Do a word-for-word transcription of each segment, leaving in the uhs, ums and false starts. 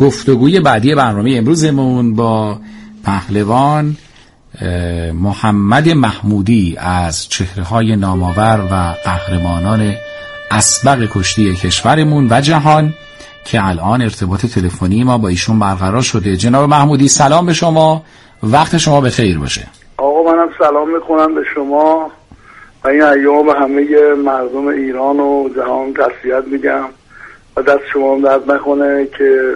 گفتگوی بعدی برنامه امروزمون با پهلوان محمد محمودی از چهره‌های نامآور و قهرمانان اسبق کشتی کشورمون و جهان که الان ارتباط تلفنی ما با ایشون برقرار شده. جناب محمودی سلام به شما، وقت شما بخیر باشه. آقا منم سلام میکنم به شما و این ایام به همه مردم ایران و جهان تسلیت میگم و دست شما هم درد نکنه که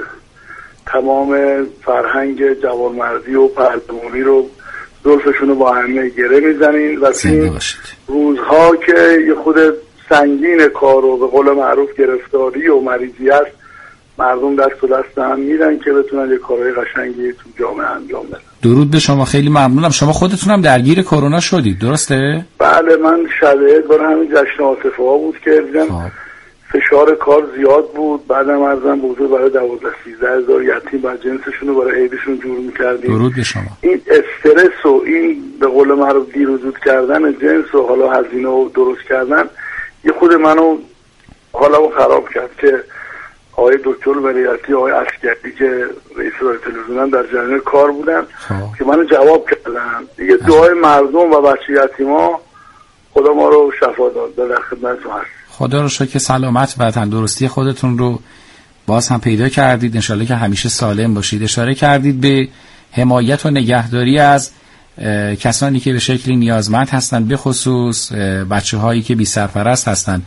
تمام فرهنگ جوانمردی و پهلوانی رو زلفشون رو با همه گره میزنین و این روزها که یه خود سنگین کار و به قول معروف گرفتاری و مریضی است، مردم دست و دست هم میدن که بتونن یه کارهای قشنگی تو جامعه انجام بدن. درود به شما، خیلی ممنونم. شما خودتون هم درگیر کرونا شدید درسته؟ بله، من شاید برای همین جشن عاطفه ها بود که دیدم فشار کار زیاد بود. بعدم ارزم بزرگ برای دوازده سیزده هزار یتیم و جنسشون رو برای عیدشون جور میکردیم. درود به شما. این استرس و این به قول معروف دیر و زود کردن جنس و حالا هزینه و درست کردن یه خود منو حالمو خراب کرد که آقای دکتر ولیعتی، آقای عسکری که رئیس رادیو تلویزیون در جریان کار بودن خواه. که منو جواب کردن دیگه دعای مردم و بچه یتیما خدا ما رو شفا داد. در خدمتتون هست. خدا رو شکر که سلامت و تندرستی خودتون رو باز هم پیدا کردید، انشالله که همیشه سالم باشید. اشاره کردید به حمایت و نگهداری از کسانی که به شکلی نیازمند هستند، به خصوص بچه هایی که بی سرپرست هستند.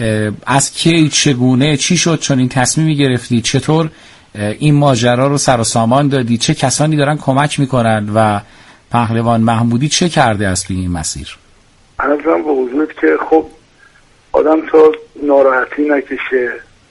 از کی، چگونه، چی شد چون این تصمیمی گرفتید؟ چطور این ماجرا رو سر و سامان دادید؟ چه کسانی دارن کمک میکنند و پهلوان محمودی چه کرده است توی این مسیر؟ ارزم به حضورت که خب آدم تا ناراحتی نکشه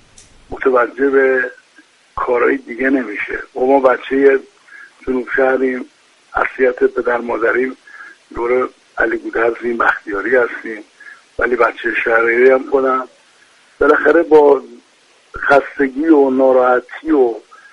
متوجه به کارهای دیگه نمیشه. و ما بچه جنوب شهریم، اصلیت پدر مادریم دور علی گودرزیم، بختیاری هستیم، ولی بچه شهری هم خودم. بالاخره با خستگی و ناراحتی و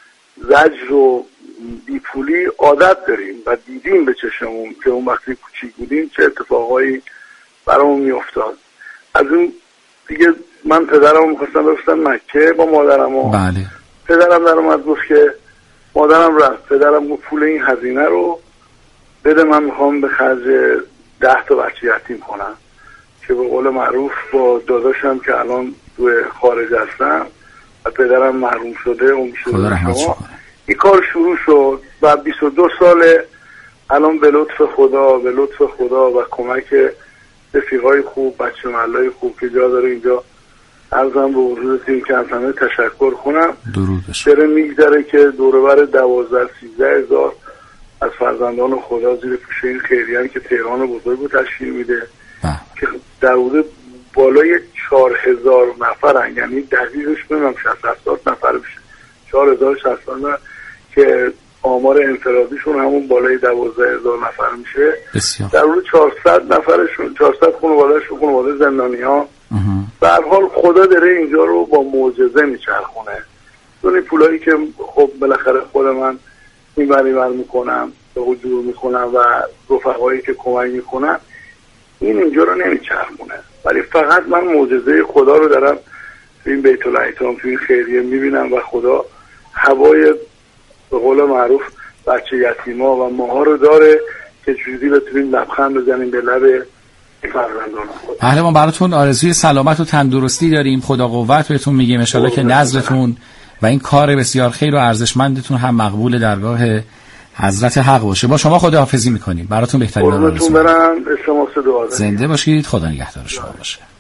زجر و بیپولی عادت داریم و دیدیم به چشمون که اون وقتی کوچیک بودیم چه اتفاقایی برامون میافتاد. از اون دیگه من پدرم میخواستم بفرستم مکه با مادرم. بله. پدرم در اومد گفت که مادرم رفت. پدرم گفت پول این هزینه رو بده، من میخوام به خرج ده تا بچه یتیم کنم که به قول معروف با داداشم که الان تو خارج هستم و پدرم محروم شده اون میشه شما. این کار شروع شد و بیست و دو ساله الان به لطف خدا به لطف خدا و کمک رفیقای خوب، بچه محلای خوب که جا داره اینجا عرضم به حضورتون که از همه تشکر کنم. درود بشه. داره میگذره که دوربر دوازده سیزده هزار از فرزندان خدا زیر پوشه این خیریه‌ای که تهران بزرگ رو تشکیل میده بله. که در حدود بالای چهار هزار نفرن، یعنی دقیقش بگم شصت هفتاد نفر بشه، چهار هزار شصت نفر که آمار انفرادیشون همون بالای دوازده هزار نفر میشه. بسیار. در حدود چهارصد نفرشون، چهارصد خانواده‌شون، خانواده زندانی‌ها. به هر حال خدا داره اینجا رو با معجزه میچرخونه. اون پولایی که خب بالاخره خود من این بری بر میکنم به حضور میکنم و رفقایی که کمک میکنن این اینجا رو نمیچرخونه، ولی فقط من معجزه خدا رو دارم تو این بیت الایتام، تو این خیریه میبینم و خدا هوای به قول معروف بچه یتیما و ماها رو داره که جوری بتونیم لبخند بزنیم به لب فرزندان خود. پهلوان براتون آرزوی سلامت و تندرستی داریم، خدا قوت بهتون میگیم، ان شاءالله که نظرتون و این کار بسیار خیر و ارزشمندتون هم مقبول درگاه حضرت حق باشه. با شما خداحافظی میکنیم، براتون بهترین آرزو. برم شما دعا زنده باشید، خدا نگهدار شما باشه.